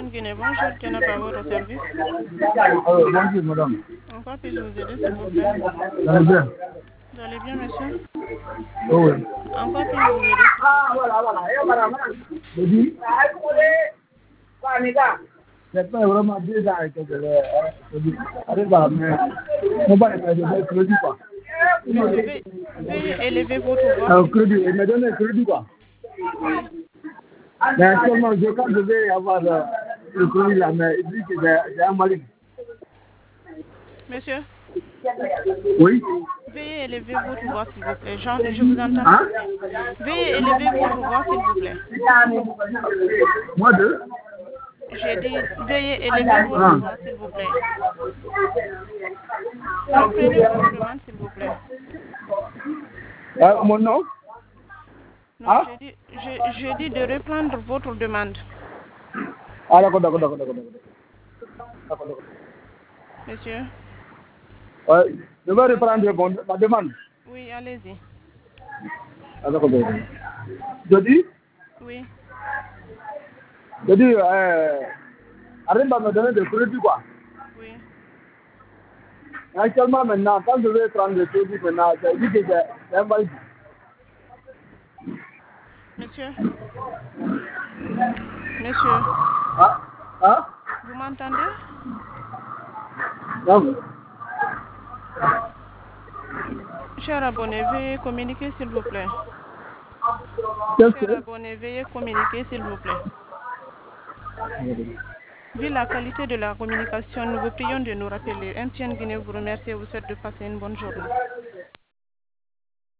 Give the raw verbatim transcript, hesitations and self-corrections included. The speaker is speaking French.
M T N Guinée, bonjour, Tiana Power au service. Euh, bonjour, madame. En quoi puis-je vous aider, s'il vous plaît? Vous allez bien? Vous allez bien, monsieur? Oh, oui. En quoi puis-je vous aider, s'il vous plaît? Je dis, Oui. c'est pas vraiment déjà que je vais, je dis, allez, bah, mais, on va être, je vais crédit, quoi. Monsieur, veuillez, veuillez élever votre voix, Euh, s'il vous crédit, plaît. il me donne un crédit, quoi. Oui. Mais actuellement, je, quand je vais avoir euh, le crédit là, mais il dit que j'ai j'ai un mari. Monsieur, Oui? veuillez élever votre voix, s'il vous plaît. Jean, je vous entends Hein? très bien. Veuillez élever votre voix, s'il vous plaît. Moi deux? J'ai dit, veuillez élever votre Ah. voix, s'il vous plaît. Reprenez votre demande, s'il vous plaît. Euh, mon nom? Non, Hein? j'ai dit, je, j'ai dit de reprendre votre demande. Ah, d'accord, d'accord, d'accord, d'accord, d'accord. D'accord, d'accord. Monsieur? Ouais, je vais Vous reprendre m'entendez? mon- ma demande. Oui, allez-y. Ah, d'accord, d'accord. Je dis, Oui. je dis, euh, arrive à me donner des crédits, quoi. Oui. Actuellement, maintenant, quand je vais prendre des crédits, maintenant, c'est dit que j'ai j'ai un mari. Monsieur? Monsieur? Ah, hein? Vous m'entendez? Non. Cher abonné, veuillez communiquer, s'il vous plaît. Qu'est-ce Cher que? abonné, veuillez communiquer, s'il vous plaît. Vu la qualité de la communication, nous vous prions de nous rappeler. M T N Guinée vous remercie et vous souhaite de passer une bonne journée.